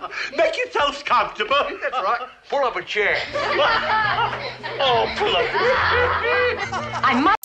Make yourselves comfortable. That's right. Pull up a chair. Oh, pull up. I must.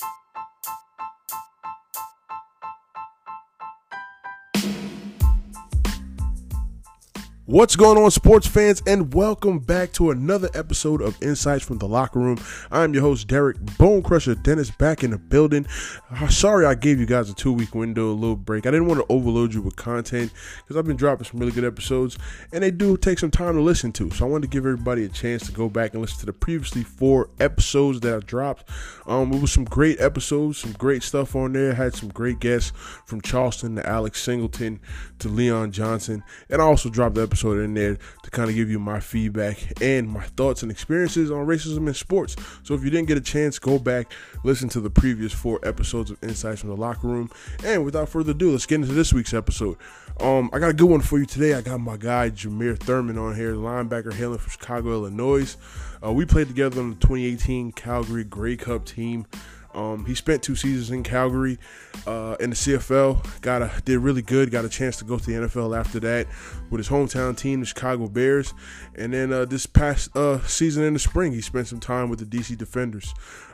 What's going on, sports fans, and welcome back to another episode of Insights from the Locker Room. I'm your host, Derek Bone Crusher Dennis, back in the building. Sorry I gave you guys a 2-week window, a little break. I didn't want to overload you with content because I've been dropping some really good episodes, and they do take some time to listen to. So I wanted to give everybody a chance to go back and listen to the previously 4 episodes that I dropped. It was some great episodes, some great stuff on there. I had some great guests from Charleston to Alex Singleton to Leon Johnson, and I also dropped the episode in there to kind of give you my feedback and my thoughts and experiences on racism in sports. So if you didn't get a chance, go back, listen to the previous 4 episodes of Insights from the Locker Room. And without further ado, let's get into this week's episode. I got a good one for you today. I got my guy Jameer Thurman on here, linebacker hailing from Chicago, Illinois. We played together on the 2018 Calgary Grey Cup team. He spent 2 seasons in Calgary in the CFL, did really good, got a chance to go to the NFL after that with his hometown team, the Chicago Bears. And then this past season in the spring, he spent some time with the DC Defenders.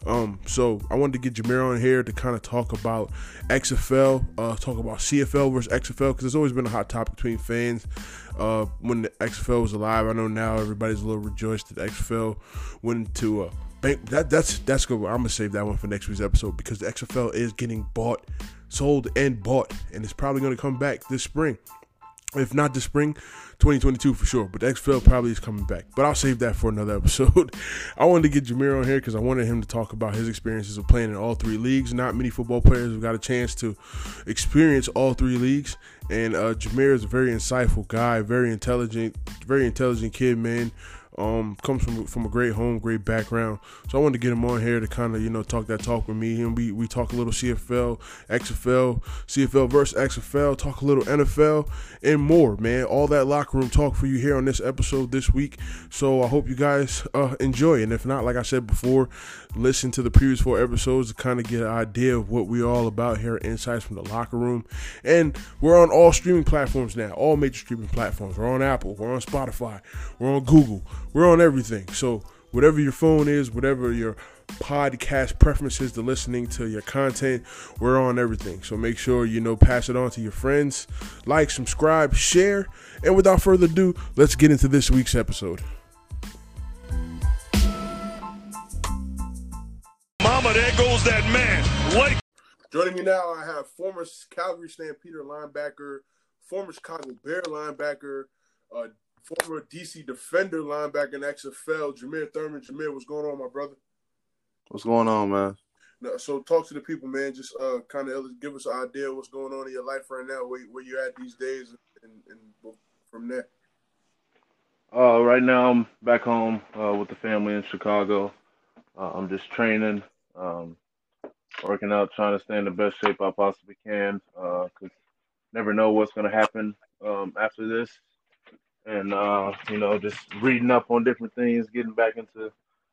So I wanted to get Jameer on here to kind of talk about XFL, talk about CFL versus XFL, because it's always been a hot topic between fans. When the XFL was alive, I know now everybody's a little rejoiced that the XFL went into that's good. I'm gonna save that one for next week's episode because the XFL is getting sold and bought, and it's probably gonna come back this spring. If not this spring, 2022 for sure. But the XFL probably is coming back. But I'll save that for another episode. I wanted to get Jameer on here because I wanted him to talk about his experiences of playing in all 3 leagues. Not many football players have got a chance to experience all 3 leagues. And Jameer is a very insightful guy, very intelligent kid, man. Comes from a great home, great background. So I wanted to get him on here to kind of, talk that talk with me. And we talk a little CFL, XFL, CFL versus XFL, talk a little NFL and more, man. All that locker room talk for you here on this episode this week. So I hope you guys enjoy. And if not, like I said before, listen to the previous 4 episodes to kind of get an idea of what we're all about here at Insights from the Locker Room. And we're on all streaming platforms now, all major streaming platforms. We're on Apple, we're on Spotify, we're on Google. We're on everything. So whatever your phone is, whatever your podcast preferences to listening to your content, we're on everything. So make sure, pass it on to your friends. Like, subscribe, share. And without further ado, let's get into this week's episode. Mama, there goes that man. Joining me now, I have former Calgary Stampeder linebacker, former Chicago Bear linebacker, former DC Defender linebacker in XFL, Jameer Thurman. Jameer, what's going on, my brother? What's going on, man? So talk to the people, man. Just kind of give us an idea of what's going on in your life right now, where you're at these days, and from there. Right now I'm back home with the family in Chicago. I'm just training, working out, trying to stay in the best shape I possibly can, because never know what's going to happen after this. And, just reading up on different things, getting back into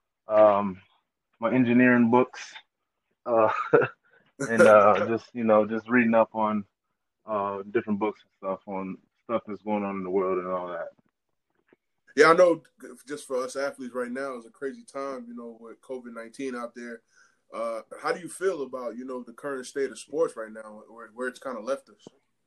my engineering books, and just reading up on different books and stuff on stuff that's going on in the world and all that. Yeah, I know just for us athletes right now is a crazy time, with COVID-19 out there. How do you feel about, the current state of sports right now, where it's kind of left us?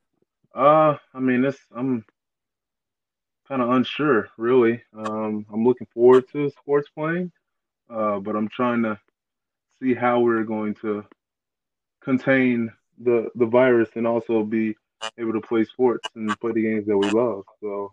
I'm kind of unsure, really. I'm looking forward to sports playing, but I'm trying to see how we're going to contain the virus and also be able to play sports and play the games that we love. So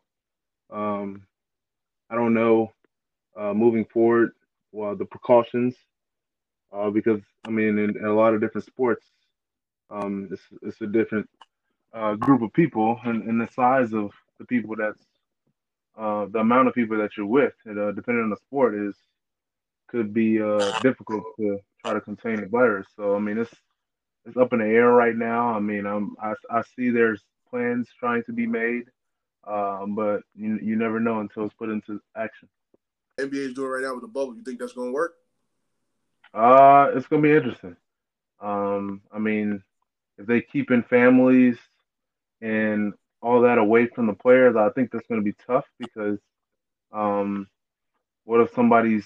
I don't know moving forward, the precautions, because, in a lot of different sports, it's a different group of people and the size of the people the amount of people that you're with, depending on the sport, could be difficult to try to contain the virus. So it's up in the air right now. I see there's plans trying to be made, but you never know until it's put into action. NBA is doing right now with the bubble. You think that's going to work? It's going to be interesting. If they keep in families and all that away from the players, I think that's going to be tough because um, what if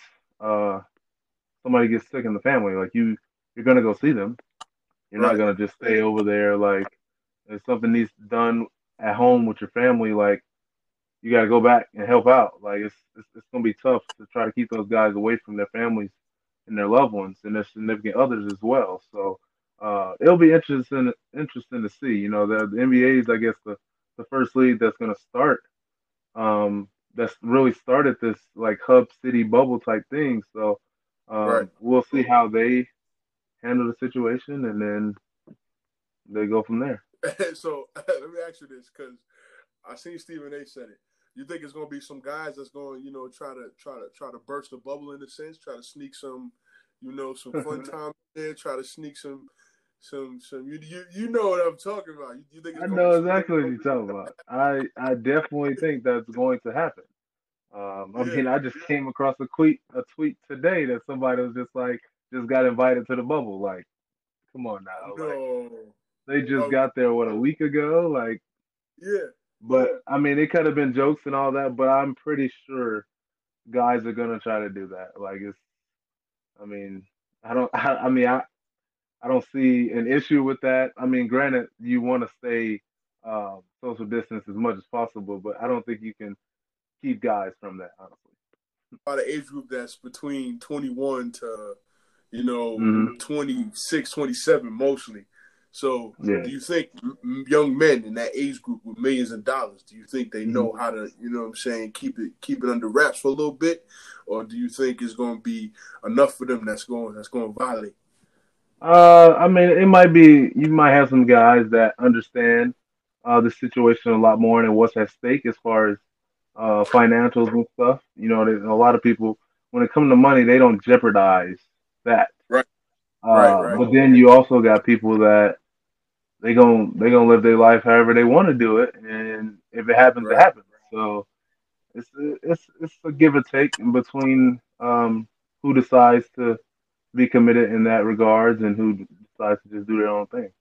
somebody gets sick in the family? Like you're going to go see them. You're not Right. going to just stay over there. Like if something needs done at home with your family, like you got to go back and help out. Like it's going to be tough to try to keep those guys away from their families and their loved ones and their significant others as well. So it'll be interesting to see. You know, the NBA is, I guess, the first league that's going to start. That's really started this like hub city bubble type thing. So Right. we'll see how they handle the situation, and then they go from there. So let me ask you this, because I seen Stephen A. said it. You think it's going to be some guys that's going, try to burst the bubble in a sense, try to sneak some, some fun time in there, try to sneak some. You know what I'm talking about. You think it's I going to know be some? exactly what you're talking about. I definitely think that's going to happen. I Yeah. mean, I just came across a tweet today that somebody was just got invited to the bubble. Like, come on now, like No. they just Oh, got there a week ago. Like, yeah. but I mean, it could have been jokes and all that, but I'm pretty sure guys are gonna try to do that. Like, I mean, I don't, I mean, I don't see an issue with that. I mean, granted, you want to stay social distance as much as possible, but I don't think you can keep guys from that, honestly. About an age group that's between 21 to, Hmm. 26, 27 mostly. So, Yeah. do you think young men in that age group with millions of dollars, do you think they Mhm. know how to, what I'm saying, keep it under wraps for a little bit, or do you think it's going to be enough for them that's going to violate? I mean, it might be you might have some guys that understand the situation a lot more and what's at stake as far as financials and stuff. You know, there's a lot of people when it comes to money, they don't jeopardize that. Right, right, right, But then you also got people that they gonna live their life however they want to do it, and if it happens, it right. happens. So it's a give or take in between who decides to be committed in that regards and who decides to just do their own thing.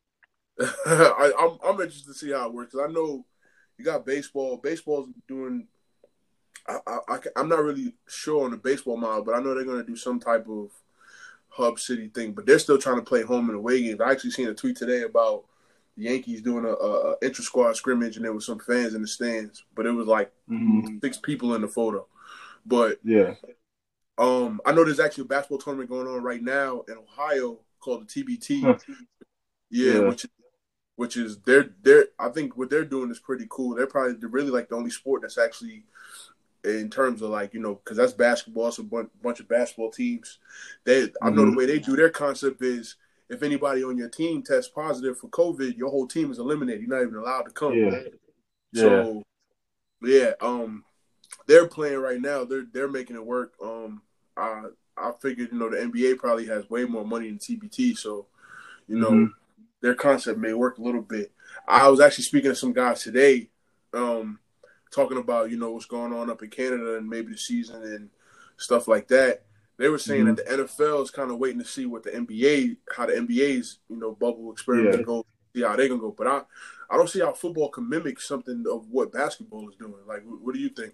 I'm interested to see how it works, 'cause I know you got baseball. Baseball's doing. I'm not really sure on the baseball model, but I know they're going to do some type of hub city thing. But they're still trying to play home and away games. I actually seen a tweet today about the Yankees doing a intra squad scrimmage, and there was some fans in the stands, but it was like Hmm. 6 people in the photo. But Yeah. I know there's actually a basketball tournament going on right now in Ohio called the TBT. Huh. Yeah, Yeah. which is they're I think what they're doing is pretty cool. They're really like the only sport that's actually in terms of like because that's basketball. It's a bunch of basketball teams. I know the Hmm. way they do their concept is if anybody on your team tests positive for COVID, your whole team is eliminated. You're not even allowed to come. Yeah. Yeah. So yeah, they're playing right now. They're making it work. I figured the NBA probably has way more money than TBT, so you Hmm. know their concept may work a little bit. I was actually speaking to some guys today, talking about what's going on up in Canada and maybe the season and stuff like that. They were saying Hmm. that the NFL is kind of waiting to see what how the NBA's bubble Yeah. experiment goes, see how they're gonna go. But I don't see how football can mimic something of what basketball is doing. Like, what do you think?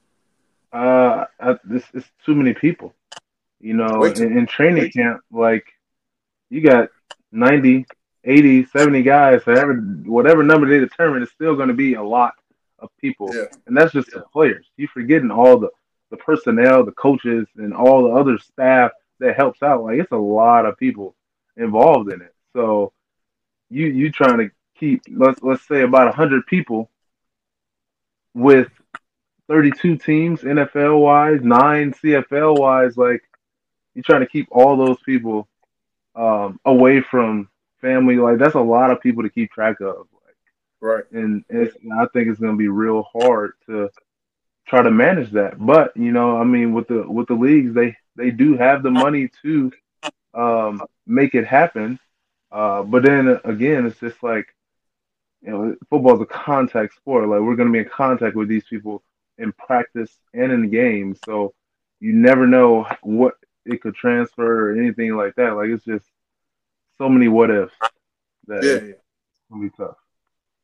This is too many people. You know, Wait till in training camp, like you got 90, 80, 70 guys, whatever number they determine, it's still going to be a lot of people. yeah, And that's just the players. You're forgetting all the personnel, the coaches, and all the other staff that helps out. Like it's a lot of people involved in it. So you trying to keep let's say about 100 people with 32 teams NFL wise, 9 CFL wise. Like you're trying to keep all those people away from family. Like that's a lot of people to keep track of. Like, right. and I think it's going to be real hard to try to manage that. But I mean, with the leagues, they do have the money to make it happen. But then again, it's just like football is a contact sport. Like we're going to be in contact with these people in practice and in the game, so you never know what it could transfer or anything like that. Like it's just so many what ifs that Yeah, it's yeah. gonna be tough.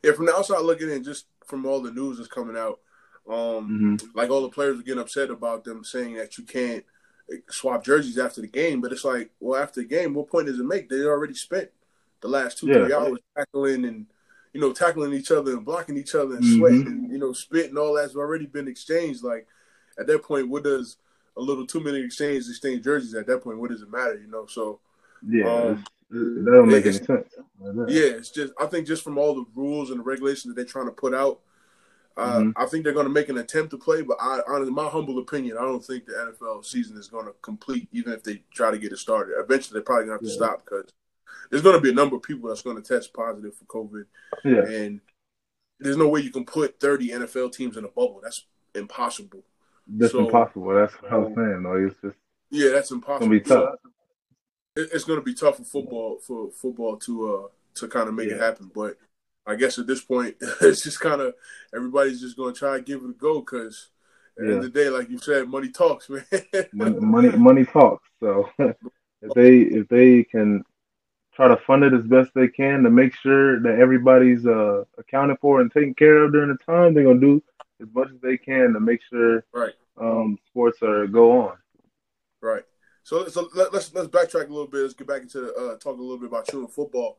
Yeah, from the outside looking in, just from all the news that's coming out, like all the players are getting upset about them saying that you can't swap jerseys after the game. But it's like, well, after the game, what point does it make? They already spent the last 2-3 hours tackling and, tackling each other and blocking each other and sweating and, spit and all that's already been exchanged. Like, at that point, what does a little 2-minute exchange jerseys at that point? What does it matter, So, that don't make any sense. Yeah, it's just, I think just from all the rules and the regulations that they're trying to put out, I think they're going to make an attempt to play, but in my humble opinion, I don't think the NFL season is going to complete, even if they try to get it started. Eventually, they're probably going to have to stop because there's going to be a number of people that's going to test positive for COVID. Yeah. And there's no way you can put 30 NFL teams in a bubble. That's impossible. That's impossible. That's what I was saying. Though. It's just that's impossible. It's going to be tough. It's going to be tough for football to kind of make it happen, but I guess at this point, it's just kind of everybody's just going to try to give it a go because at the end of the day, like you said, money talks, man. money talks. So if they can try to fund it as best they can to make sure that everybody's accounted for and taken care of during the time, they're going to do as much as they can to make sure sports go on. Right. So let's backtrack a little bit. Let's get back into talk a little bit about you and football.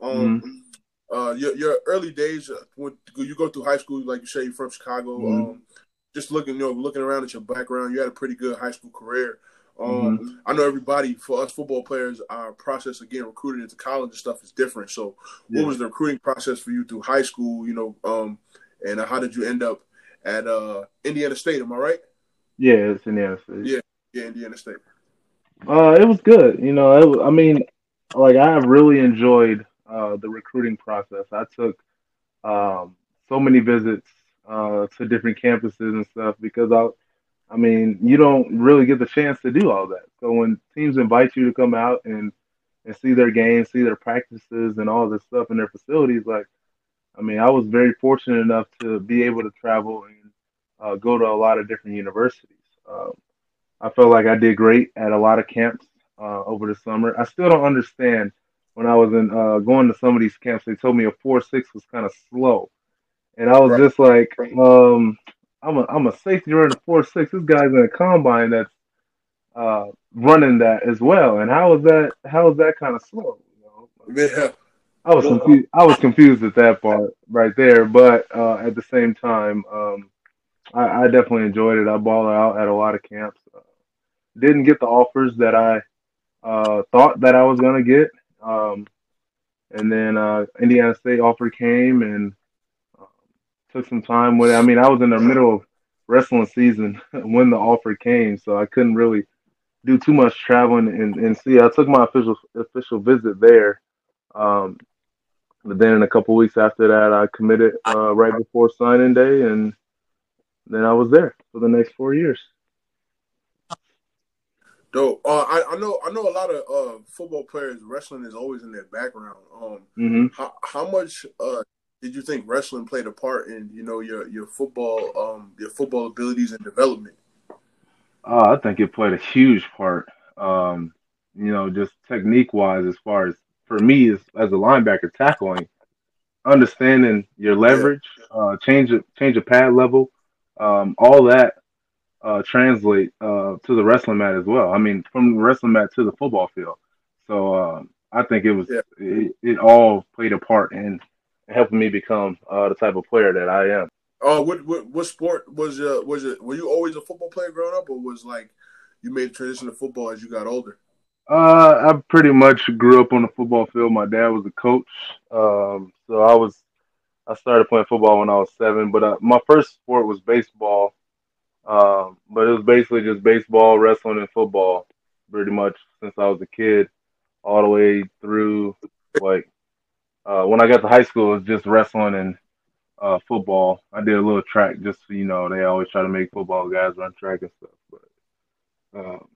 Your early days when you go through high school, like you say, you're from Chicago. Just looking around at your background, you had a pretty good high school career. I know everybody, for us football players, our process of getting recruited into college and stuff is different. So, what was the recruiting process for you through high school? And how did you end up at Indiana State? Am I right? Yeah, it's Indiana State. Yeah, Indiana State. It was good. I really enjoyed the recruiting process. I took so many visits to different campuses and stuff because you don't really get the chance to do all that. So when teams invite you to come out and see their games, see their practices and all this stuff in their facilities, I was very fortunate enough to be able to travel and go to a lot of different universities. I felt like I did great at a lot of camps over the summer. I still don't understand when I was going to some of these camps, they told me a 4.6 was kind of slow. And I was just like, I'm a safety running 4.6. This guy's in a combine that's running that as well. And how is that kind of slow? Yeah. I was confused at that part right there. But at the same time, I definitely enjoyed it. I balled out at a lot of camps. Didn't get the offers that I thought that I was going to get. And then Indiana State offer came and took some time with it. I was in the middle of wrestling season when the offer came, so I couldn't really do too much traveling and see. I took my official visit there. But then in a couple weeks after that, I committed right before signing day, and then I was there for the next 4 years. Dope. I know a lot of football players. Wrestling is always in their background. How much did you think wrestling played a part in your football abilities and development? I think it played a huge part. Just technique wise, as far as for me as a linebacker tackling, understanding your leverage, change the pad level, all that. Translate to the wrestling mat as well. From the wrestling mat to the football field. So I think it all played a part in helping me become the type of player that I am. What sport was it? Were you always a football player growing up, or was you made the transition to football as you got older? I pretty much grew up on the football field. My dad was a coach, so I started playing football when I was 7. But my first sport was baseball. But it was basically just baseball, wrestling, and football pretty much since I was a kid all the way through when I got to high school, it was just wrestling and football. I did a little track just so they always try to make football guys run track and stuff. But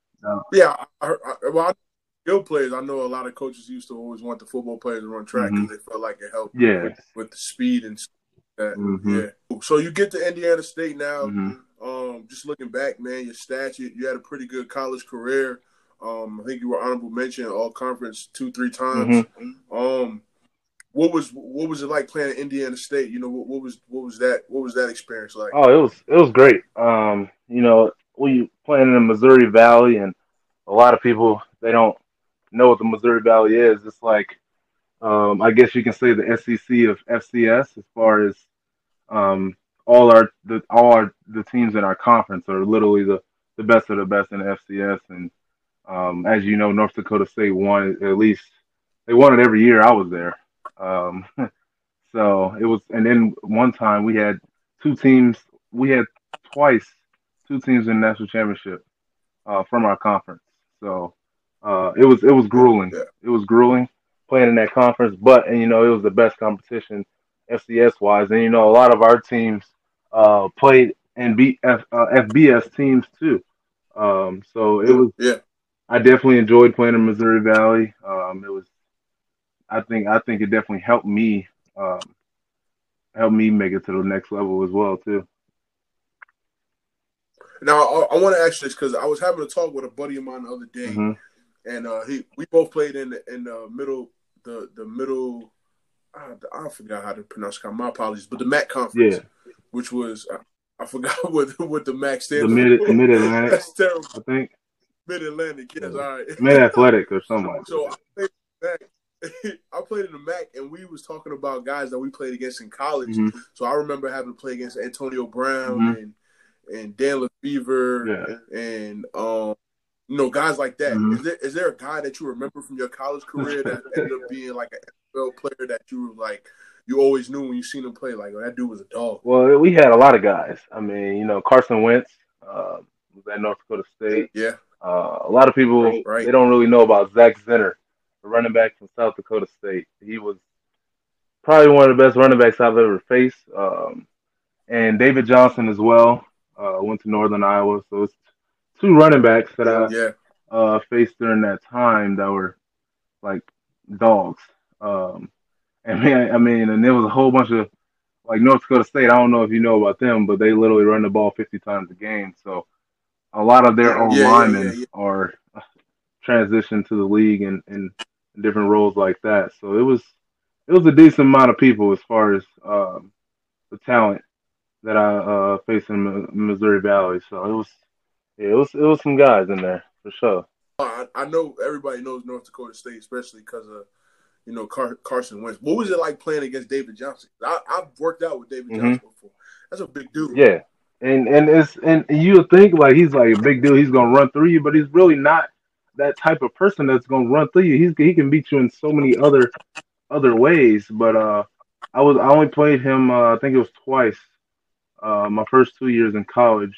skill players, I know a lot of coaches used to always want the football players to run track because they felt like it helped with the speed and stuff like that. Yeah. So you get to Indiana State now. Just looking back, man, your stats, you had a pretty good college career. I think you were honorable mention all conference 2-3 times. what was it like playing at Indiana State? You know, what was that experience like? Oh, it was great. We playing in the Missouri Valley, and a lot of people they don't know what the Missouri Valley is. It's like I guess you can say the SEC of FCS as far as um, all our teams in our conference are literally the best of the best in the FCS. And as you know, North Dakota State won it, at least they won it every year I was there. Um, so it was, and then one time we had two teams. We had twice two teams in the national championship from our conference. So it was grueling. Yeah, It was grueling playing in that conference, but and it was the best competition FCS wise, and a lot of our teams played and beat FBS teams too. So it was. yeah. I definitely enjoyed playing in Missouri Valley. It was. I think it definitely helped me make it to the next level as well too. Now I want to ask this because I was having a talk with a buddy of mine the other day, Hmm. and we both played in the middle the middle. I forgot how to pronounce it. My apologies, but the MAC Yeah, conference, which was I forgot what the MAC the stands for. Mid Atlantic, That's terrible. I think. Mid Atlantic, yes, Yeah. all right. Mid Athletic or something like So that. I played in the MAC, and we was talking about guys that we played against in college. Hmm. So I remember having to play against Antonio Brown Hmm. and Dan Lefevre Yeah. and guys like that. Hmm. Is there a guy that you remember from your college career that ended up being like an NFL player that you were like you always knew when you seen him play like, oh, that dude was a dog? Well, we had a lot of guys. I mean, Carson Wentz was at North Dakota State. Yeah, A lot of people right. they don't really know about Zach Zinner, the running back from South Dakota State. He was probably one of the best running backs I've ever faced. And David Johnson as well. Went to Northern Iowa, so it's two running backs that I Yeah, faced during that time that were like dogs. And man, I mean, and there was a whole bunch of like North Dakota State. I don't know if you know about them, but they literally run the ball 50 times a game. So a lot of their own linemen yeah. are transitioned to the league and different roles like that. So it was a decent amount of people as far as the talent that I faced in Missouri Valley. So it was some guys in there for sure. I know everybody knows North Dakota State, especially because of Carson Wentz. What was it like playing against David Johnson? I've worked out with David Hmm. Johnson before. That's a big dude. Yeah, and you would think like he's like a big deal. He's gonna run through you, but he's really not that type of person that's gonna run through you. He can beat you in so many other ways. But I only played him. I think it was twice. My first 2 years in college.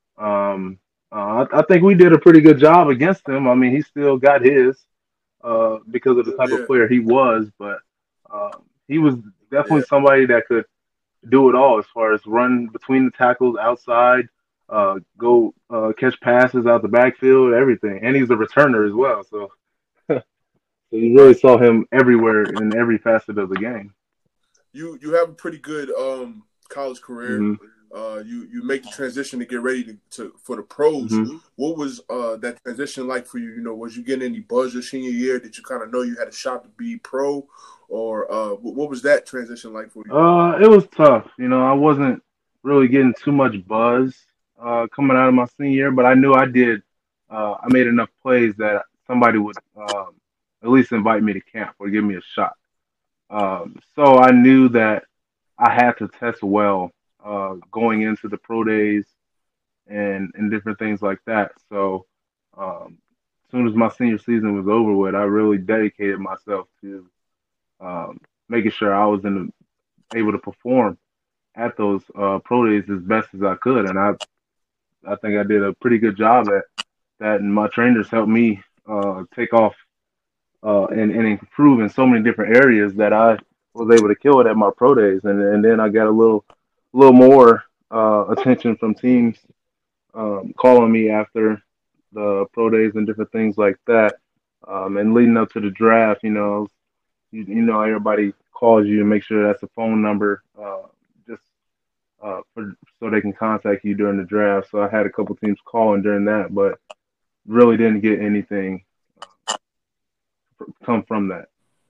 I think we did a pretty good job against him. I mean, he still got his because of the type of Yeah, player he was, but he was definitely yeah. somebody that could do it all as far as run between the tackles, outside, go catch passes out the backfield, everything. And he's a returner as well, so you really Right. saw him everywhere in every facet of the game. You have a pretty good college career. Hmm. You make the transition to get ready to for the pros. Hmm. What was that transition like for you? Was you getting any buzz your senior year? Did you kind of know you had a shot to be pro, or what was that transition like for you? It was tough. I wasn't really getting too much buzz coming out of my senior year, but I knew I did. I made enough plays that somebody would at least invite me to camp or give me a shot. So I knew that I had to test well going into the pro days and different things like that. So as soon as my senior season was over with, I really dedicated myself to making sure I was able to perform at those pro days as best as I could, and I think I did a pretty good job at that. And my trainers helped me take off and improve in so many different areas that I was able to kill it at my pro days, and then I got a little more attention from teams calling me after the pro days and different things like that. And leading up to the draft, everybody calls you and make sure that's a phone number, just so they can contact you during the draft. So I had a couple teams calling during that, but really didn't get anything come from that.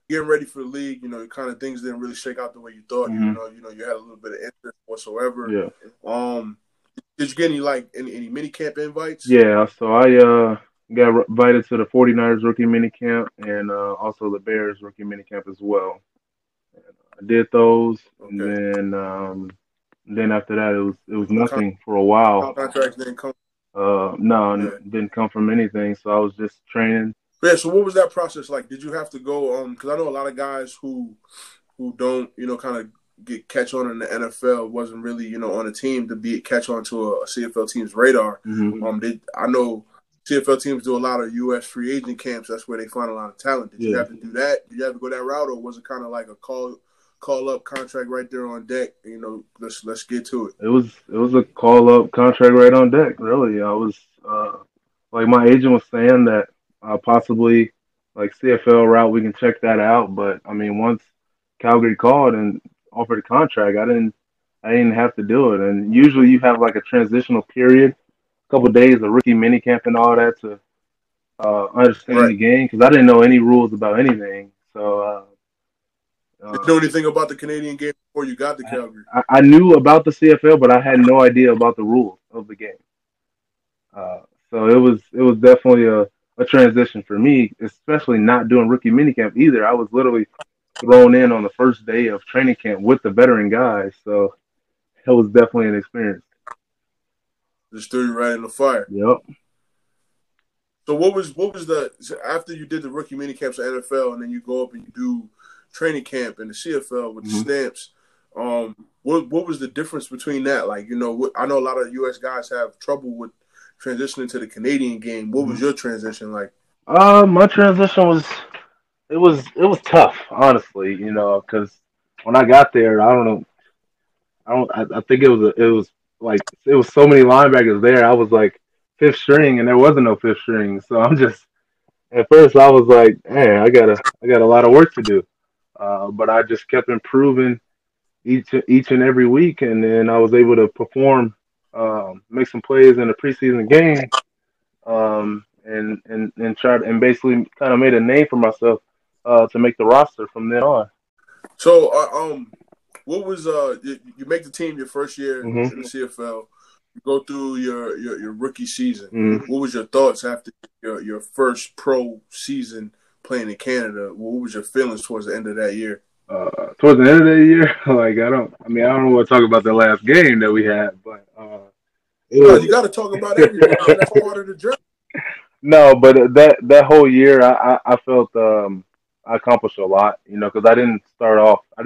getting ready for the league, kind of things didn't really shake out the way you thought. You had a little bit of interest whatsoever. Yeah. Did you get any mini camp invites? Yeah. So I got invited to the 49ers rookie minicamp and also the Bears rookie minicamp as well. I did those, and then after that it was nothing for a while. Contracts didn't come. Didn't come from anything. So I was just training. Yeah. So what was that process like? Did you have to go? Because I know a lot of guys who don't kind of catch on in the NFL wasn't really on a team to catch on to a CFL team's radar. I know CFL teams do a lot of U.S. free agent camps. That's where they find a lot of talent. Did you have to do that? Did you have to go that route, or was it kind of like a call up contract right there on deck? Let's get to it. It was a call up contract right on deck. Really, I was like my agent was saying that possibly like CFL route we can check that out. But I mean, once Calgary called and offered a contract, I didn't have to do it. And usually you have like a transitional period, a couple of days of rookie minicamp and all that to understand the game, because I didn't know any rules about anything. So did you know anything about the Canadian game before you got to Calgary? I knew about the CFL, but I had no idea about the rules of the game. So it was definitely a transition for me, especially not doing rookie minicamp either. I was literally thrown in on the first day of training camp with the veteran guys, so it was definitely an experience. Just threw you right in the fire. Yep. So what was after you did the rookie minicamps at NFL, and then you go up and you do training camp in the CFL with the Stamps? What was the difference between that? Like, I know a lot of U.S. guys have trouble with transitioning to the Canadian game. What was your transition like? My transition was tough, honestly, because when I got there, I think it was so many linebackers there. I was like fifth string, and there wasn't no fifth string. So at first I was like, hey, I got a lot of work to do. But I just kept improving each and every week, and then I was able to perform, make some plays in the preseason game, and tried and basically kind of made a name for myself to make the roster from then on. So, what was you make the team your first year in the CFL? You go through your rookie season. What was your thoughts after your first pro season playing in Canada? What was your feelings towards the end of that year? Towards the end of that year, like I don't want to talk about the last game that we had, but you got to talk about everything. That's part of the journey. No, but that whole year, I felt I accomplished a lot, because I didn't start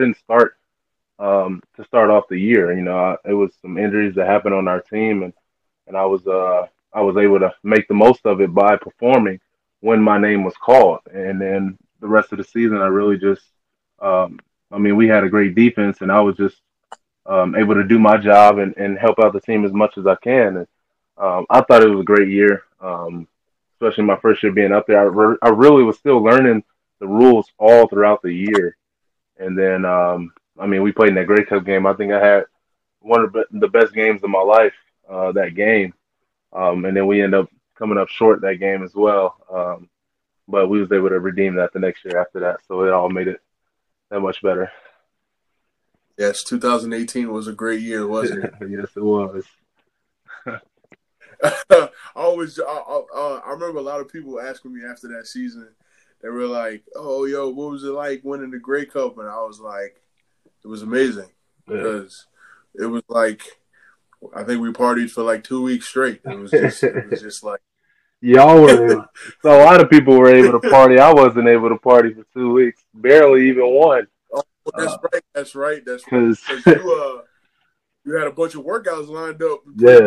to start off the year. It was some injuries that happened on our team, and I was able to make the most of it by performing when my name was called. And then the rest of the season, I really just, we had a great defense, and I was just able to do my job and help out the team as much as I can. And I thought it was a great year, especially my first year being up there. I really was still learning the rules all throughout the year. And then, we played in that Grey Cup game. I think I had one of the best games of my life that game. And then we ended up coming up short that game as well. But we was able to redeem that the next year after that. So it all made it that much better. Yes, 2018 was a great year, wasn't it? Yes, it was. I remember a lot of people asking me after that season. They were like, "Oh, yo, what was it like winning the Grey Cup?" And I was like, "It was amazing because it was like I think we partied for like 2 weeks straight. It was just like y'all were. So a lot of people were able to party. I wasn't able to party for 2 weeks, barely even one. Oh, that's right. Because you had a bunch of workouts lined up.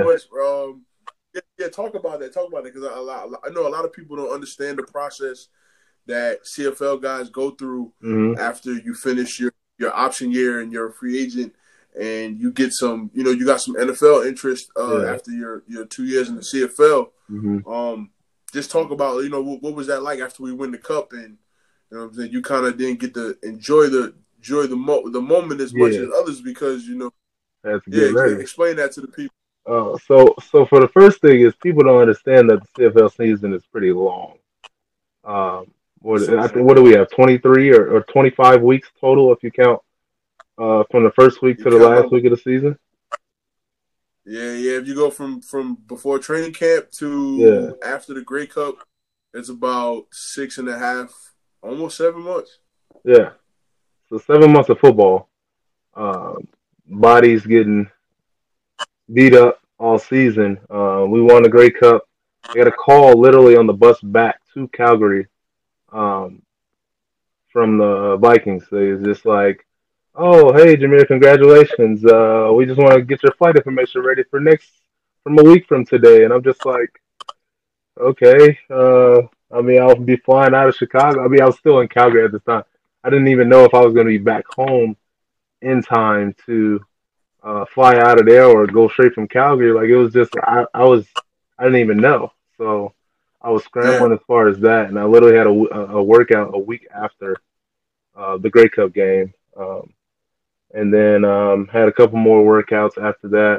Talk about that because I know a lot of people don't understand the process that CFL guys go through after you finish your option year and you're a free agent and you get some, you got some NFL interest after your 2 years in the CFL. Just talk about, what was that like after we win the cup, and what I'm saying, you kind of didn't get to enjoy the moment as much as others because explain that to the people. So for the first thing is people don't understand that the CFL season is pretty long. what do we have? 23 or 25 weeks total if you count from the first week to the last week of the season. Yeah. If you go from before training camp to after the Grey Cup, it's about 6.5, almost 7 months. Yeah, so 7 months of football. Bodies getting beat up all season. We won the Grey Cup. I got a call literally on the bus back to Calgary from the Vikings. They was just like, "Oh, hey, Jameer, congratulations. We just want to get your flight information ready from a week from today." And I'm just like, "Okay." I'll be flying out of Chicago. I was still in Calgary at the time. I didn't even know if I was going to be back home in time to fly out of there or go straight from Calgary. Like it was just I didn't even know. So I was scrambling as far as that, and I literally had a workout a week after the Grey Cup game, and then had a couple more workouts after that.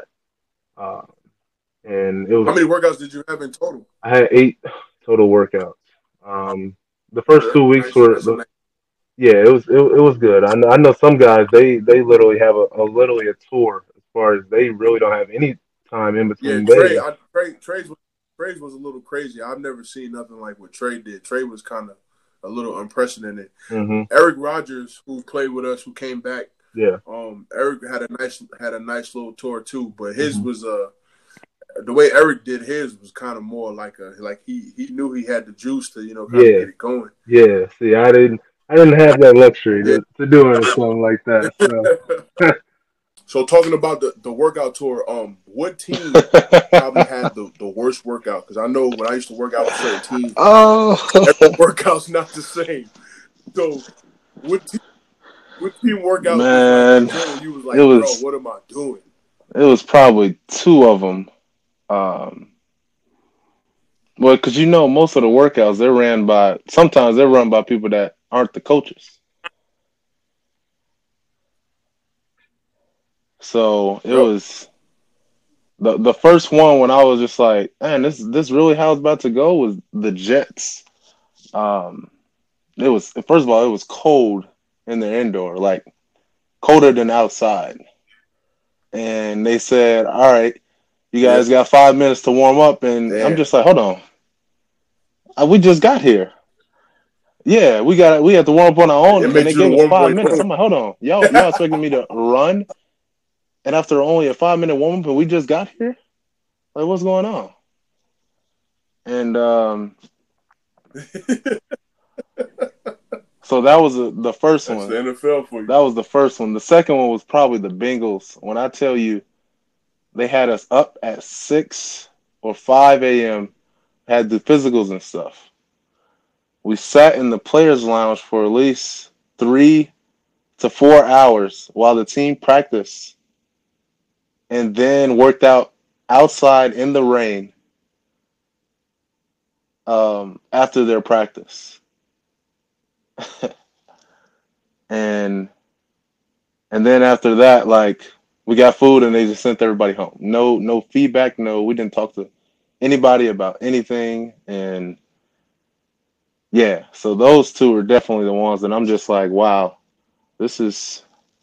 And it was, how many workouts did you have in total? I had 8 total workouts. The first 2 weeks were. Yeah, it was good. I know some guys they literally have a tour as far as they really don't have any time in between days. Trey was a little crazy. I've never seen nothing like what Trey did. Trey was kind of a little unprecedented. Mm-hmm. Eric Rogers, who played with us, who came back. Yeah. Eric had a nice little tour too, but his was the way Eric did his was kind of more like he knew he had the juice to kind of get it going. Yeah. See, I didn't have that luxury to do something like that. So. So talking about the workout tour, what team probably had the worst workout? Because I know when I used to work out with certain teams, every workout's not the same. So what team workout was like, you was like, bro, what am I doing? It was probably 2 of them. Well, because most of the workouts sometimes they're run by people that aren't the coaches. So it was the first one when I was just like, man, this really how it's about to go was the Jets. It was, first of all, it was cold in the indoor, like colder than outside. And they said, all right, you guys got 5 minutes to warm up. And I'm just like, hold on. We just got here. Yeah, we had to warm up on our own. And they gave us 5 minutes. I'm like, hold on. Y'all expecting me to run? And after only a 5-minute warm up and we just got here? Like, what's going on? And so that was the first one. That's the NFL for you. That was the first one. The second one was probably the Bengals. When I tell you, they had us up at 6 or 5 a.m., had the physicals and stuff. We sat in the players' lounge for at least 3 to 4 hours while the team practiced, and then worked out outside in the rain after their practice. and then after that, like, we got food and they just sent everybody home. No feedback. We didn't talk to anybody about anything. And yeah, so those 2 are definitely the ones that I'm just like, wow, this is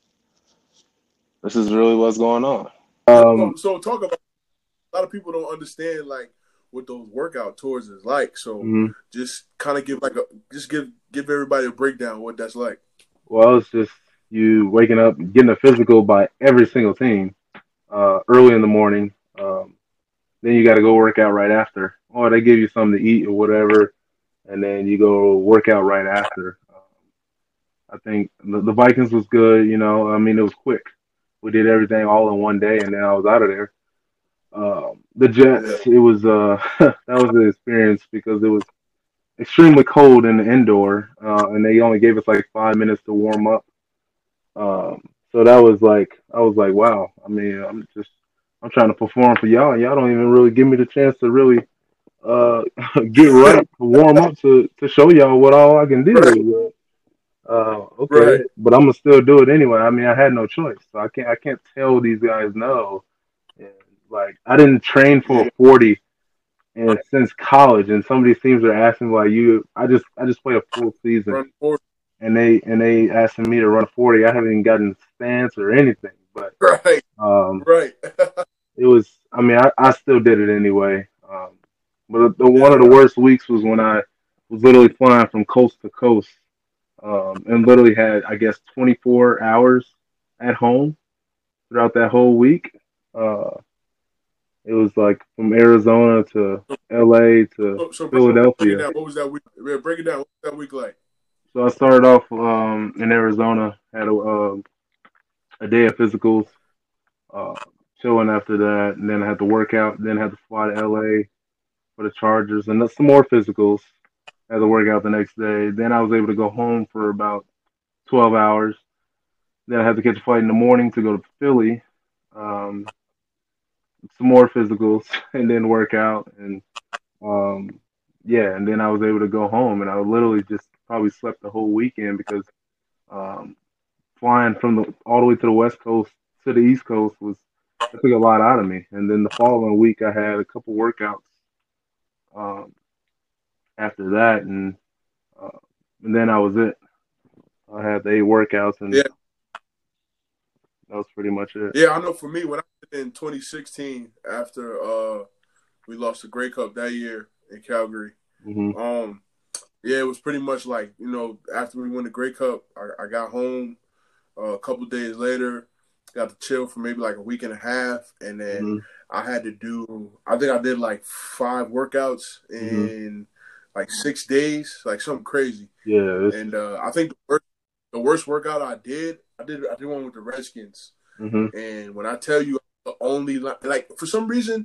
really what's going on. So talk about, a lot of people don't understand like what those workout tours is like. So just kind of give everybody a breakdown of what that's like. Well, it's just you waking up, getting a physical by every single team early in the morning. Then you got to go work out right after. Or they give you something to eat or whatever, and then you go work out right after. I think the Vikings was good. It was quick. We did everything all in one day, and then I was out of there. The Jets, it was that was the experience because it was extremely cold in the indoor, and they only gave us like 5 minutes to warm up. So that was like, I was like, wow. I mean, I'm trying to perform for y'all, and y'all don't even really give me the chance to really get right, warm up to show y'all what all I can do. Right. Okay, right. But I'm gonna still do it anyway. I mean, I had no choice, so I can't tell these guys no. And like, I didn't train for a 40 and since college, and some of these teams are asking like I just play a full season, Run forward. and they asking me to run 40. I haven't even gotten stance or anything, but Right. um, Right. it was. I mean, I still did it anyway. But one of the worst weeks was when I was literally flying from coast to coast, and literally had, I guess, 24 hours at home throughout that whole week. Uh, it was like from Arizona to LA to So break it Philadelphia. down. What was that week? Yeah, break it down. What was that week like? So I started off in Arizona, had a day of physicals, uh, chilling after that, and then I had to work out, then I had to fly to LA for the Chargers, and then some more physicals. Had to work out the next day. Then I was able to go home for about 12 hours. Then I had to catch a flight in the morning to go to Philly. Um, some more physicals, and then work out, and um, yeah, and then I was able to go home, and I literally just probably slept the whole weekend because um, flying from the all the way to the West Coast to the East Coast was it took a lot out of me. And then the following week, I had a couple workouts um, after that, uh, and then I was it. I had the 8 workouts, and Yeah. that was pretty much it. Yeah, I know for me, when I did in 2016, after we lost the Grey Cup that year in Calgary, Mm-hmm. yeah, it was pretty much like, after we won the Grey Cup, I got home a couple days later, got to chill for maybe like a week and a half, and then Mm-hmm. I had to I think I did like 5 workouts Mm-hmm. in like 6 days, like something crazy. Yeah. And I think the worst workout I did one with the Redskins. Mm-hmm. And when I tell you, the only like for some reason,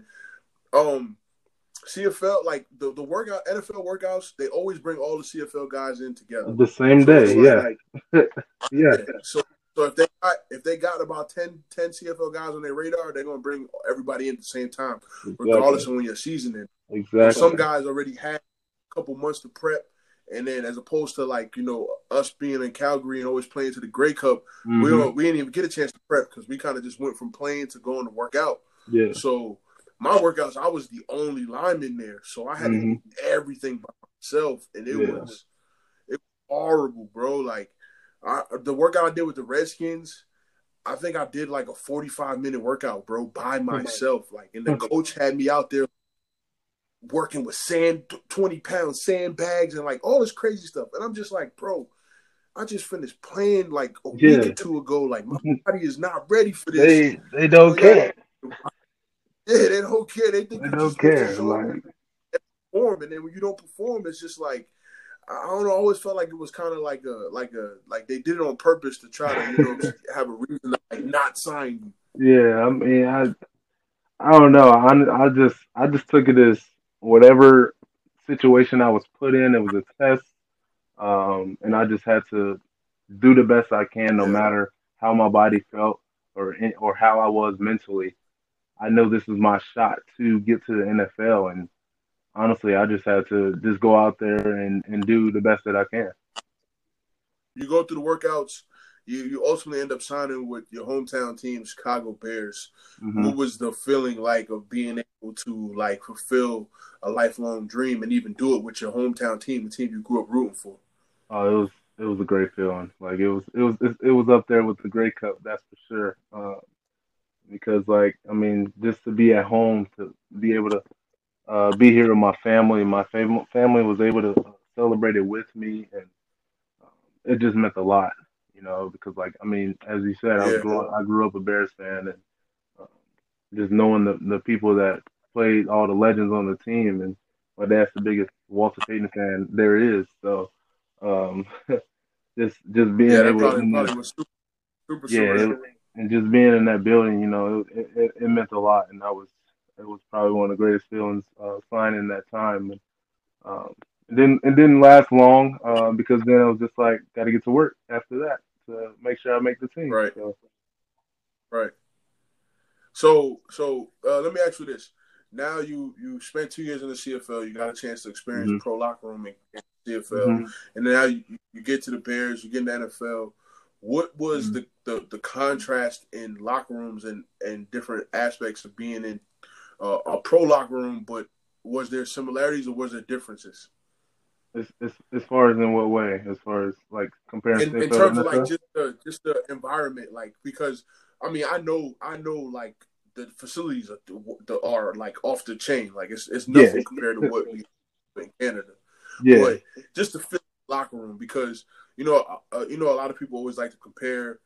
CFL, like the workout NFL workouts, they always bring all the CFL guys in together The same So day, it's yeah. yeah. Yeah, So if they got about 10 CFL guys on their radar, they're gonna bring everybody in at the same time, regardless exactly. of when your season is. Exactly. Some guys already had a couple months to prep, and then as opposed to like us being in Calgary and always playing to the Grey Cup, Mm-hmm. we didn't even get a chance to prep because we kind of just went from playing to going to work out. Yeah. So my workouts, I was the only lineman there, so I had to do everything by myself, and it was horrible, bro. Like the workout I did with the Redskins, I think I did like a 45-minute workout, bro, by myself. Like, and the coach had me out there working with 20-pound sandbags and like all this crazy stuff. And I'm just like, bro, I just finished playing like a week or two ago. Like, my body is not ready for this. They don't care. Yeah, they don't care. They think They you don't just care. perform, and then when you don't perform, it's just like I don't know. I always felt like it was kind of like they did it on purpose to try to have a reason to like not sign you. Yeah, I mean, I don't know. I just took it as whatever situation I was put in. It was a test, and I just had to do the best I can, no matter how my body felt or how I was mentally. I know this is my shot to get to the NFL, and honestly, I just had to just go out there and do the best that I can. You go through the workouts. You ultimately end up signing with your hometown team, Chicago Bears. Mm-hmm. What was the feeling like of being able to like fulfill a lifelong dream and even do it with your hometown team, the team you grew up rooting for? Oh, it was a great feeling. Like it was up there with the Grey Cup, that's for sure. Because like I mean, just to be at home, to be able to be here with my family. My family was able to celebrate it with me, and it just meant a lot, because like I mean, as you said, I grew up a Bears fan, and just knowing the people that played all the legends on the team, and my dad's the biggest Walter Payton fan there is. So, just being able probably was super. And just being in that building, it meant a lot, and it was probably one of the greatest feelings signing that time. And it didn't last long because then I was just like, got to get to work after that to make sure I make the team. Right. So. Right. So let me ask you this. Now you spent 2 years in the CFL. You got a chance to experience pro locker room in CFL, and then now you get to the Bears. You get in the NFL. What was the contrast in locker rooms and different aspects of being in a pro locker room, but was there similarities or was there differences? As far as in what way? As far as like comparing In NFL terms to of like NFL? just the environment, like because I mean I know like the facilities are like off the chain, like it's Yeah. nothing compared to what we do in Canada, Yeah. but just to fit the locker room because a lot of people always like to compare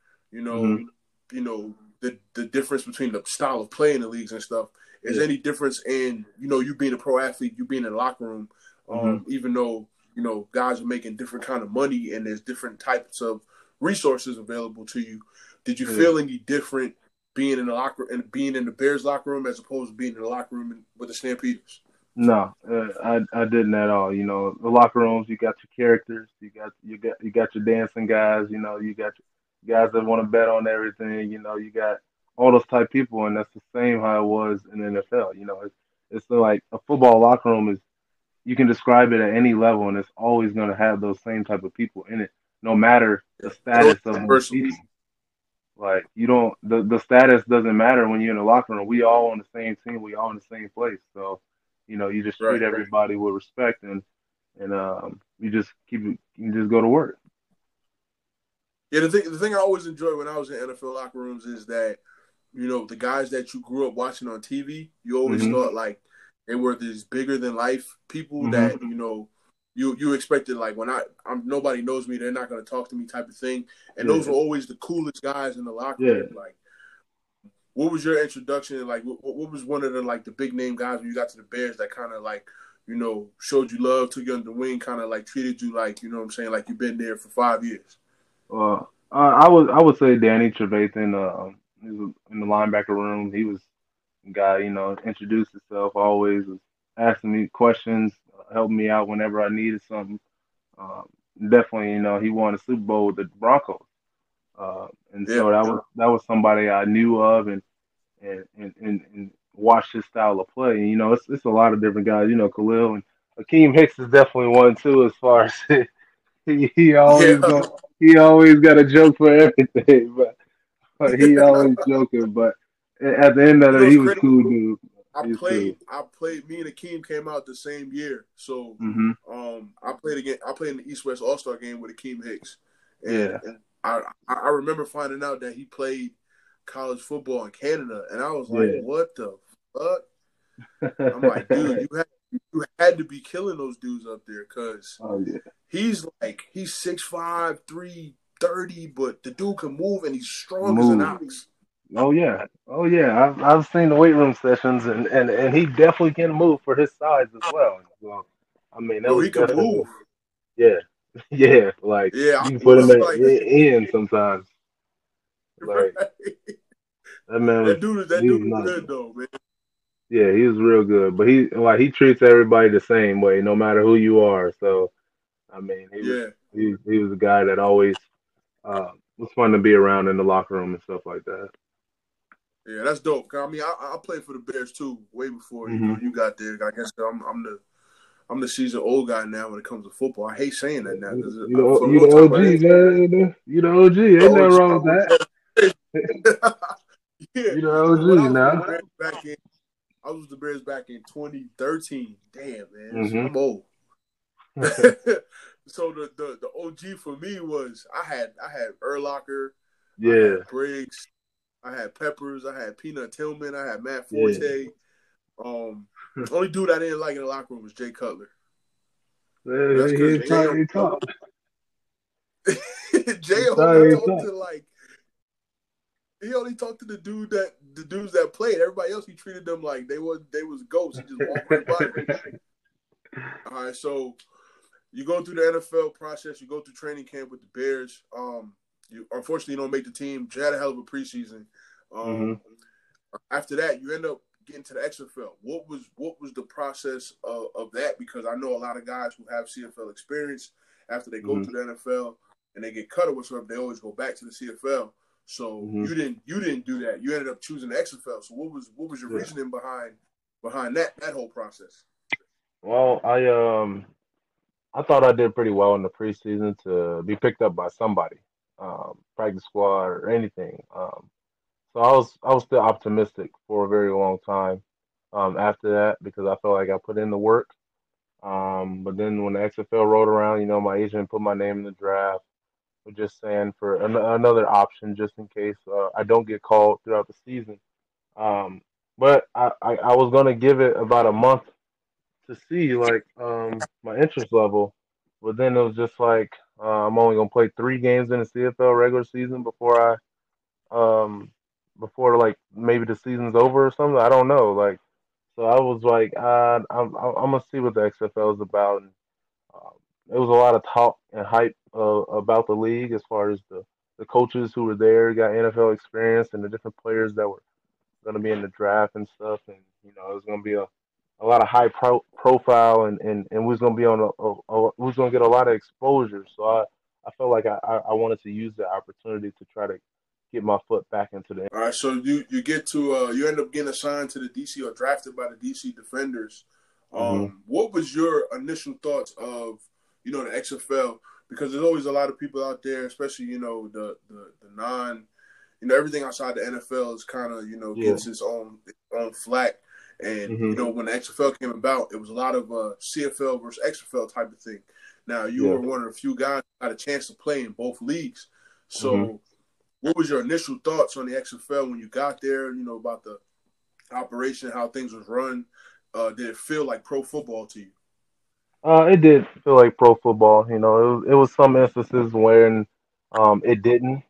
the difference between the style of play in the leagues and stuff. Is any difference in you being a pro athlete, you being in the locker room, even though guys are making different kind of money and there's different types of resources available to you. Did you feel any different being in the locker and being in the Bears locker room as opposed to being in the locker room with the Stampeders? No, I didn't at all. The locker rooms, you got your characters, you got your dancing guys, you got your guys that want to bet on everything, you got all those type people, and that's the same how it was in the NFL. It's like a football locker room is you can describe it at any level, and it's always going to have those same type of people in it, no matter the status of those people. Like the status doesn't matter when you're in the locker room. We all on the same team. We all in the same place. So, you just treat everybody with respect, and you just go to work. Yeah, the thing I always enjoyed when I was in NFL locker rooms is that the guys that you grew up watching on TV, you always thought like they were these bigger than life people that you expected, like when I'm nobody knows me, they're not going to talk to me type of thing. And those were always the coolest guys in the locker room. Like, what was your introduction? Like, what was one of the like the big name guys when you got to the Bears that kind of like showed you love, took you under the wing, kind of like treated you like what I'm saying, like you've been there for 5 years? I would say Danny Trevathan. He was in the linebacker room. He was a guy, introduced himself, always was asking me questions, helping me out whenever I needed something. Definitely, he won a Super Bowl with the Broncos, so that was somebody I knew of and watched his style of play. And, it's a lot of different guys. Khalil and Akeem Hicks is definitely one too. As far as he always got a joke for everything, but he always joking. But at the end of it, he was cool, dude. I played. Me and Akeem came out the same year, so I played in the East West All Star game with Akeem Hicks. And I remember finding out that he played college football in Canada, and I was like, "What the fuck?" I'm like, "Dude, you had to be killing those dudes up there, cause he's 6'5", 330, but the dude can move and he's strong as an ox." Oh yeah. I've seen the weight room sessions, and he definitely can move for his size as well. So, I mean, he can move. Yeah, like you can put him in sometimes. Like that man was, that dude was good though, man. Yeah, he was real good, but he treats everybody the same way, no matter who you are. So, I mean, he was a guy that always was fun to be around in the locker room and stuff like that. Yeah, that's dope. I mean, I played for the Bears too, way before you got there. I guess I'm the seasoned old guy now when it comes to football. I hate saying that now. You the OG, man. You the OG. Ain't nothing wrong with that. You the OG now. I was the Bears back in 2013. Damn, man, I'm old. So the OG for me was I had Urlacher, I had Briggs, I had Peppers, I had Peanut Tillman, I had Matt Forte. Only dude I didn't like in the locker room was Jay Cutler. That's because Jay talked to he only talked to the dudes that played. Everybody else he treated them like they was ghosts. He just walked right by them. All right, so you go through the NFL process, you go through training camp with the Bears. You unfortunately don't make the team. You had a hell of a preseason. After that, you end up getting to the XFL. What was the process of that? Because I know a lot of guys who have CFL experience after they go to the NFL and they get cut or whatsoever, they always go back to the CFL. So you didn't do that. You ended up choosing the XFL. So what was your reasoning behind that whole process? Well, I thought I did pretty well in the preseason to be picked up by somebody, practice squad or anything. So I was still optimistic for a very long time. after that because I felt like I put in the work. But then when the XFL rolled around, my agent put my name in the draft. We're just saying for another option just in case I don't get called throughout the season. Um, but I was gonna give it about a month to see like my interest level, but then it was just like I'm only gonna play 3 games in the CFL regular season before like maybe the season's over or something. I don't know. Like so, I was like, I'm gonna see what the XFL is about. And um, there was a lot of talk and hype about the league as far as the coaches who were there, got NFL experience, and the different players that were going to be in the draft and stuff. And it was going to be a lot of high profile, and we was going to be on we was going to get a lot of exposure. So I felt like I wanted to use the opportunity to try to get my foot back into the. All right, so you get to you end up getting assigned to the DC or drafted by the DC Defenders. What was your initial thoughts of the XFL? Because there's always a lot of people out there, especially the non, everything outside the NFL is kind of gets its own flack. And when the XFL came about, it was a lot of CFL versus XFL type of thing. Now you were one of the few guys who got a chance to play in both leagues. So what was your initial thoughts on the XFL when you got there? About the operation, how things was run. Did it feel like pro football to you? It did feel like pro football. It was some instances when it didn't.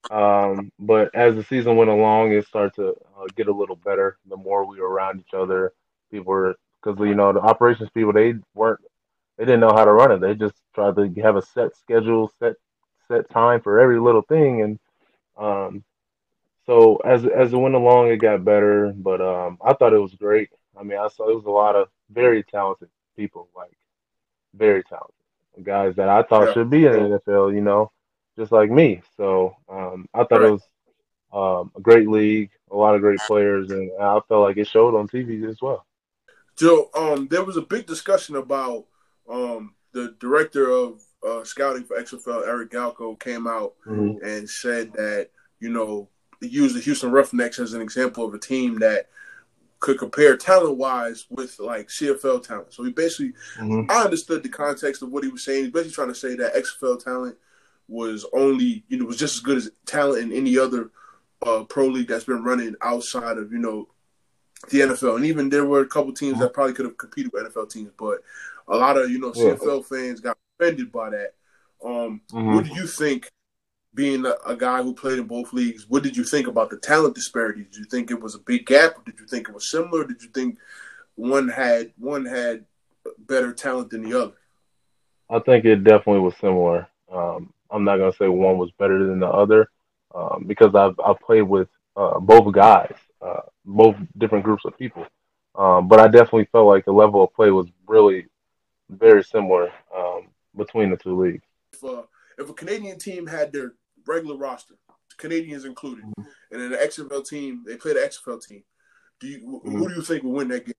But as the season went along, it started to get a little better. The more we were around each other, people were because the operations people they didn't know how to run it. They just tried to have a set schedule, set time for every little thing, and um, so as it went along, it got better. But I thought it was great. I mean, I saw it was a lot of very talented people, like very talented guys that I thought Yeah. should be in the NFL. Just like me. So I thought it Right. was a great league, a lot of great players, and I felt like it showed on TV as well. Joe, there was a big discussion about the director of scouting for XFL, Eric Galco, came out Hmm. and said that he used the Houston Roughnecks as an example of a team that could compare talent wise with like CFL talent. So he basically, Hmm. I understood the context of what he was saying. He's basically trying to say that XFL talent was only was just as good as talent in any other pro league that's been running outside of the NFL. And even there were a couple teams that probably could have competed with NFL teams, but a lot of Yeah. CFL fans got offended by that. Hmm. What do you think? Being a guy who played in both leagues, what did you think about the talent disparity? Did you think it was a big gap? Did you think it was similar? Did you think one had better talent than the other? I think it definitely was similar. I'm not gonna say one was better than the other because I've played with both guys, both different groups of people. But I definitely felt like the level of play was really very similar between the two leagues. If a Canadian team had their regular roster, Canadians included, and then the XFL team, they play the XFL team. Who do you think will win that game?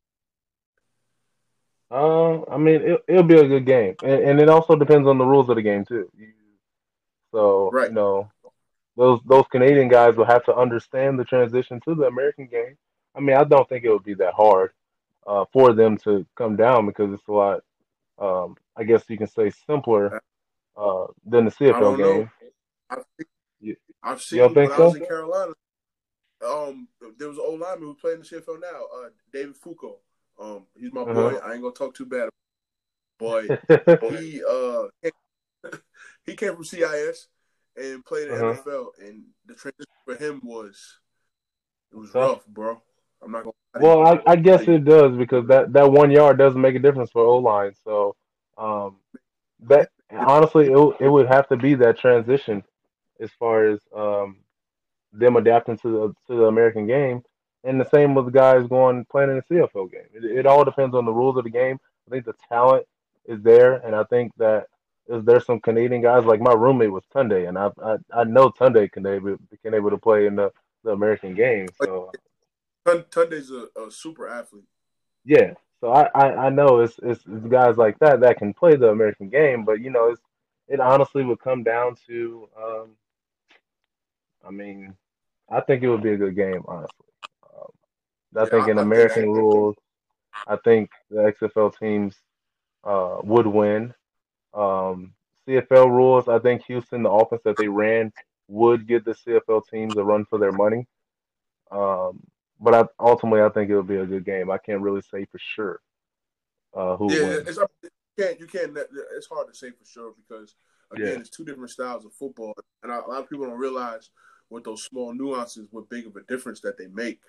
I mean, it'll be a good game, and it also depends on the rules of the game too. So Right. those Canadian guys will have to understand the transition to the American game. I mean, I don't think it would be that hard for them to come down because it's a lot. I guess you can say simpler than the I CFL don't know. game. I've, You, I've you don't seen think when I was so? in Carolina. There was an old lineman who played in the CFL now, David Foucault. He's my boy. Uh I ain't gonna talk too bad, but huh. he he came from CIS and played in Uh huh. NFL, and the transition for him was Tough. rough, bro. I'm not gonna lie Well, I to guess you. it does because that 1 yard does make a difference for O line. So um, that honestly, it would have to be that transition as far as them adapting to the American game, and the same with the guys going playing in the CFL game. It all depends on the rules of the game. I think the talent is there, and I think that there's some Canadian guys like my roommate was Tunde, and I know Tunde can able to play in the American game. So Tunde's a super athlete. yeah, so I know it's guys like that can play the American game, but it honestly would come down to I mean I think it would be a good game honestly. Um, I think in American rules, I think the XFL teams would win. CFL rules, I think Houston, the offense that they ran, would give the CFL teams a run for their money. But ultimately, I think it'll be a good game. I can't really say for sure who wins. You can't. It's hard to say for sure because again, it's two different styles of football, and a lot of people don't realize with those small nuances, what big of a difference that they make.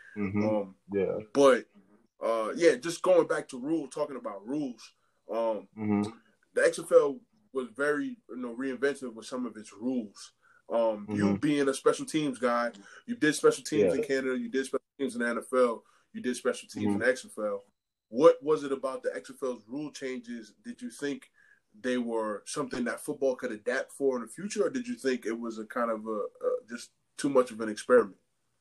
But just going back to talking about rules. The XFL was very reinventive with some of its rules. You being a special teams guy, you did special teams in Canada, you did special teams in the NFL, you did special teams in the XFL. What was it about the XFL's rule changes? Did you think they were something that football could adapt for in the future, or did you think it was a kind of just too much of an experiment?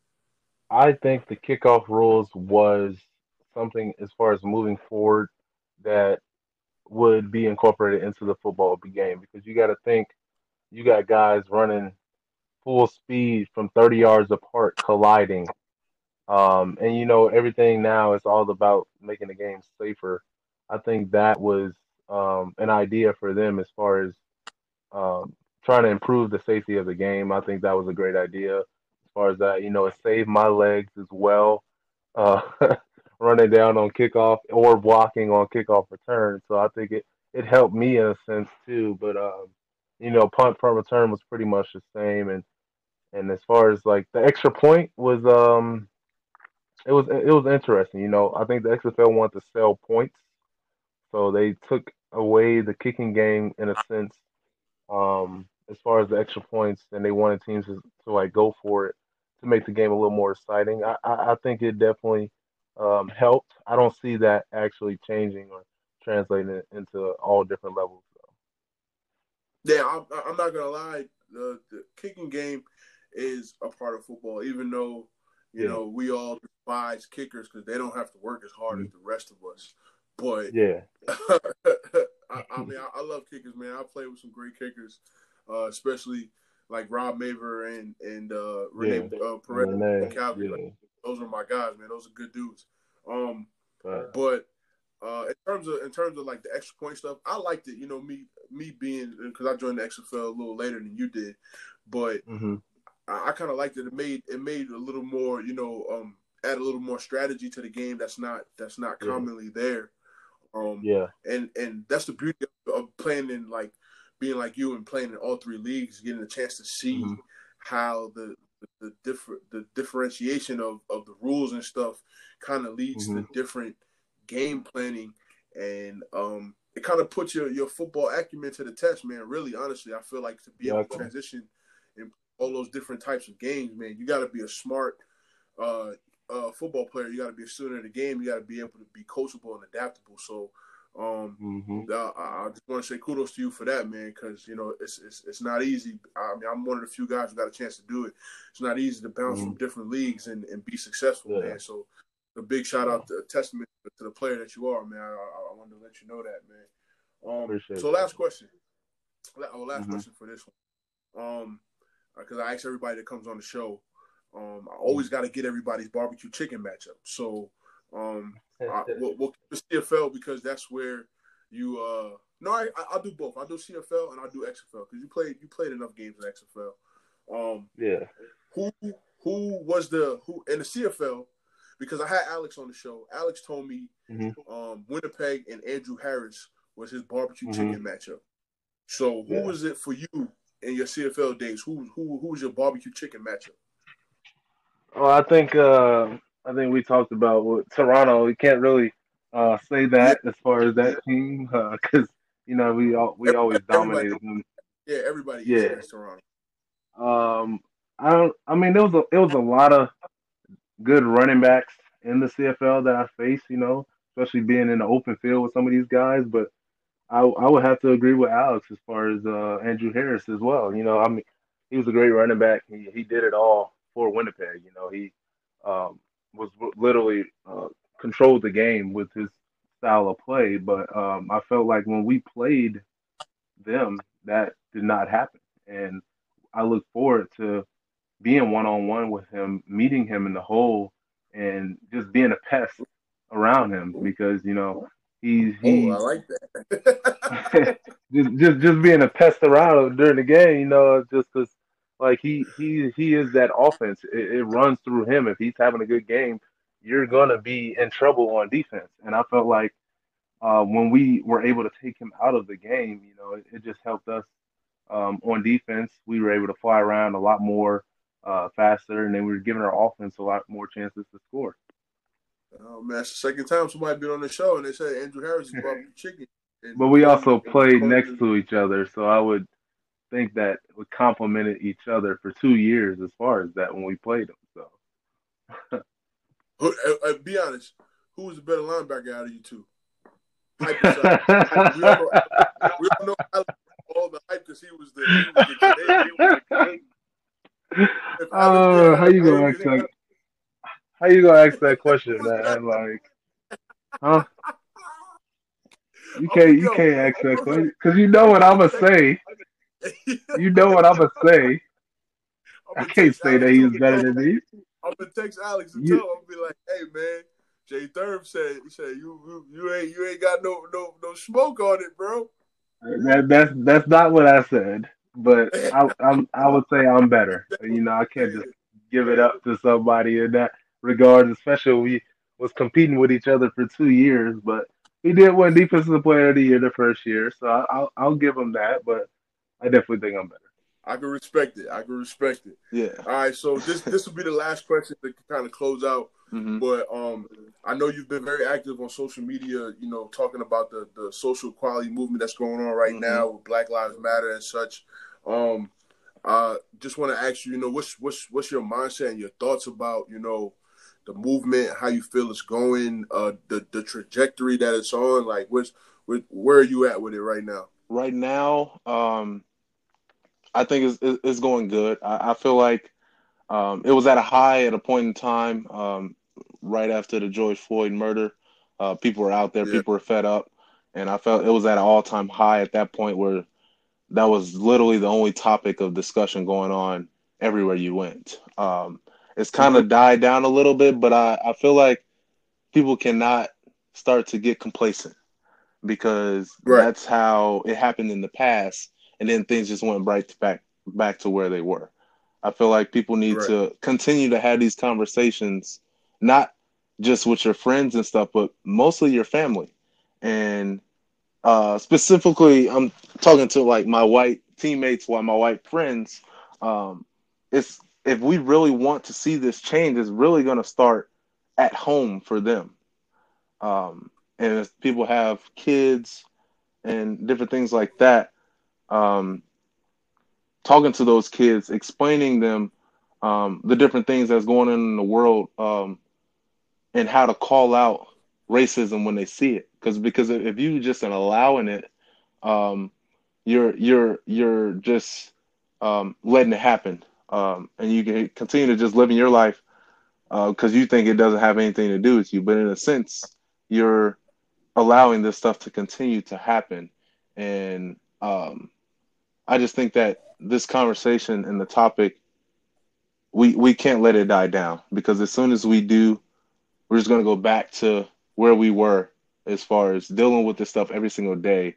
I think the kickoff rules was something as far as moving forward that would be incorporated into the football game because you got to think you got guys running full speed from 30 yards apart colliding. And everything now is all about making the game safer. I think that was an idea for them as far as trying to improve the safety of the game. I think that was a great idea. As far as that, it saved my legs as well, running down on kickoff or blocking on kickoff return. So I think it helped me in a sense too. But punt punt return was pretty much the same. And as far as like the extra point was it was interesting. I think the XFL wanted to sell points, so they took away the kicking game in a sense. As far as the extra points, and they wanted teams to like go for it to make the game a little more exciting. I think it definitely helped. I don't see that actually changing or translating it into all different levels. So. Yeah, I'm not gonna lie. The kicking game is a part of football, even though we all despise kickers because they don't have to work as hard as the rest of us. But I mean, I love kickers, man. I played with some great kickers, especially like Rob Maver and Rene Perez from Calgary. Like, those are my guys, man. Those are good dudes. But in terms of like the extra point stuff, I liked it. Me being because I joined the XFL a little later than you did, but I kind of liked it. It made a little more, add a little more strategy to the game that's not commonly there. And that's the beauty of playing in like being like you and playing in all three leagues, getting a chance to see how the differentiation of the rules and stuff kind of leads to different game planning, and it kind of puts your football acumen to the test, man. Really, honestly, I feel like to be able to transition in all those different types of games, man, you got to be a smart football player. You got to be a student of the game. You got to be able to be coachable and adaptable. So I just want to say kudos to you for that, man, because it's not easy. I mean, I'm one of the few guys who got a chance to do it. It's not easy to bounce from different leagues and be successful, man. So a big shout out, a testament to the player that you are, man. I wanted to let you know that, man. So last question. Last question for this one. Because I ask everybody that comes on the show, I always got to get everybody's barbecue chicken matchup. So we'll keep the CFL because that's where you I'll do both. I'll do CFL and I'll do XFL because you played enough games in XFL. Who was who in the CFL? Because I had Alex on the show. Alex told me Winnipeg and Andrew Harris was his barbecue chicken matchup. So who was it for you in your CFL days? Who was your barbecue chicken matchup? Well, I think we talked about Toronto. We can't really say that as far as that team because we always dominated them. Yeah, everybody is Toronto. I mean, it was a lot of good running backs in the CFL that I faced. Especially being in the open field with some of these guys. But I would have to agree with Alex as far as Andrew Harris as well. I mean, he was a great running back. He did it all for Winnipeg. He was literally controlled the game with his style of play. But I felt like when we played them, that did not happen. And I look forward to being one-on-one with him, meeting him in the hole and just being a pest around him because he's Oh, I like that. just being a pest around him during the game. Just because like he is that offense. It runs through him. If he's having a good game, you're gonna be in trouble on defense. And I felt like when we were able to take him out of the game, it just helped us on defense. We were able to fly around a lot more faster, and then we were giving our offense a lot more chances to score. Oh man, it's the second time somebody been on the show and they said Andrew Harris is barbecue chicken. But we also played next to each other, so I would think that we complemented each other for 2 years as far as that when we played them. So, Be honest, who was the better linebacker out of you two? Hype aside. We all know Alex all the hype because he was the how you gonna ask that? How you gonna ask that question, man? Like, huh? You can't ask that question because you know what I'm gonna say. You know what I'm gonna say. I can't say that he's better than me. I'm gonna text Alex and tell him. I'll be like, "Hey man, Jay Thurb said you ain't got no smoke on it, bro." That's not what I said, but I would say I'm better. I can't just give it up to somebody in that regard, especially when we was competing with each other for 2 years. But he did win Defensive Player of the Year the first year, so I'll give him that. But I definitely think I'm better. I can respect it. Yeah. All right, so this will be the last question to kind of close out. Mm-hmm. But I know you've been very active on social media, talking about the social equality movement that's going on right now with Black Lives Matter and such. Just want to ask you, what's your mindset and your thoughts about, the movement, how you feel it's going, the trajectory that it's on, like where are you at with it right now? Right now, I think it's going good. I feel like it was at a high at a point in time, right after the George Floyd murder. People were out there, people were fed up, and I felt it was at an all-time high at that point where that was literally the only topic of discussion going on everywhere you went. It's kind of died down a little bit, but I feel like people cannot start to get complacent because that's how it happened in the past, and then things just went right back to where they were. I feel like people need to continue to have these conversations, not just with your friends and stuff, but mostly your family. And specifically, I'm talking to like my white teammates, my white friends. It's if we really want to see this change, it's really going to start at home for them. And if people have kids and different things like that, talking to those kids, explaining them the different things that's going on in the world, and how to call out racism when they see it. Because if you just are allowing it, you're just letting it happen, and you can continue to just live in your life because you think it doesn't have anything to do with you. But in a sense, you're allowing this stuff to continue to happen. And I just think that this conversation and the topic, we can't let it die down, because as soon as we do, we're just going to go back to where we were as far as dealing with this stuff every single day.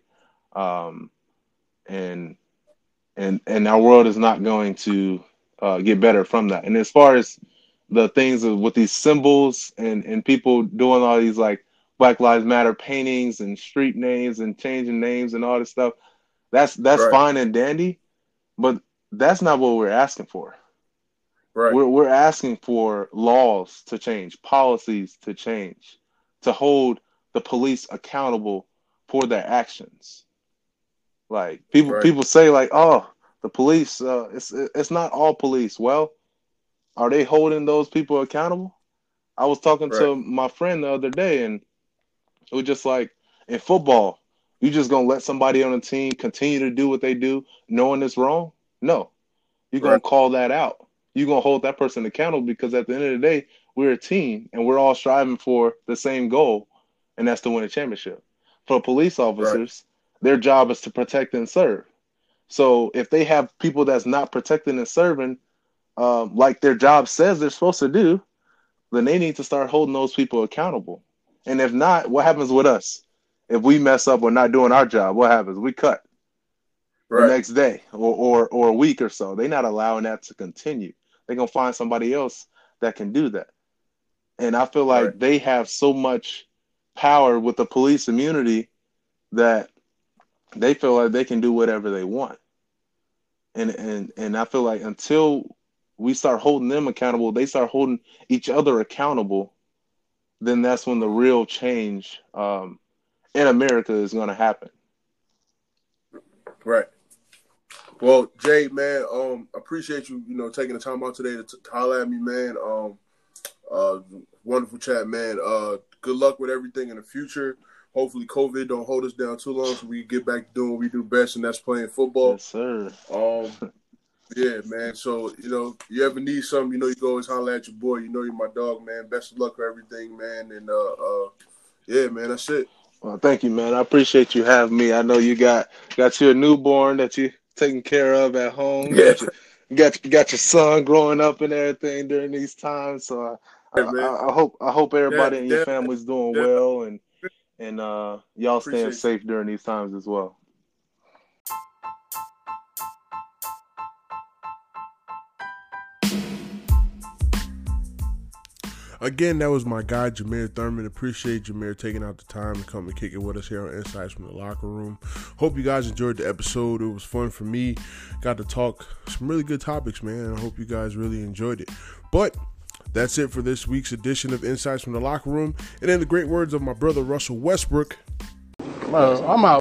And our world is not going to get better from that. And as far as the things with these symbols and people doing all these like Black Lives Matter paintings and street names and changing names and all this stuff, that's fine and dandy, but that's not what we're asking for. Right. We're asking for laws to change, policies to change, to hold the police accountable for their actions. Like people say like, oh, the police, it's not all police. Well, are they holding those people accountable? I was talking to my friend the other day, and it was just like, in football, you just gonna let somebody on the team continue to do what they do, knowing it's wrong? No, you're gonna call that out. You're going to hold that person accountable, because at the end of the day, we're a team and we're all striving for the same goal, and that's to win a championship. For police officers, their job is to protect and serve. So if they have people that's not protecting and serving like their job says they're supposed to do, then they need to start holding those people accountable. And if not, what happens with us? If we mess up or not doing our job, what happens? We cut the next day or a week or so. They're not allowing that to continue. They're going to find somebody else that can do that. And I feel like they have so much power with the police immunity that they feel like they can do whatever they want. And I feel like until we start holding them accountable, they start holding each other accountable, then that's when the real change in America is going to happen. Right. Well, Jay, man, appreciate you, taking the time out today to holler at me, man. Wonderful chat, man. Good luck with everything in the future. Hopefully COVID don't hold us down too long so we can get back to doing what we do best, and that's playing football. Yes, sir. Yeah, man. So, you ever need something, you can always holler at your boy. You're my dog, man. Best of luck for everything, man. And, yeah, man, that's it. Well, thank you, man. I appreciate you having me. I know you got your newborn that you taking care of at home. Yeah. Got your son growing up and everything during these times. So I hope everybody in your family's doing well and y'all staying safe during these times as well. Again, that was my guy, Jameer Thurman. Appreciate Jameer taking out the time to come and kick it with us here on Insights from the Locker Room. Hope you guys enjoyed the episode. It was fun for me. Got to talk some really good topics, man. I hope you guys really enjoyed it. But that's it for this week's edition of Insights from the Locker Room. And in the great words of my brother, Russell Westbrook, I'm out.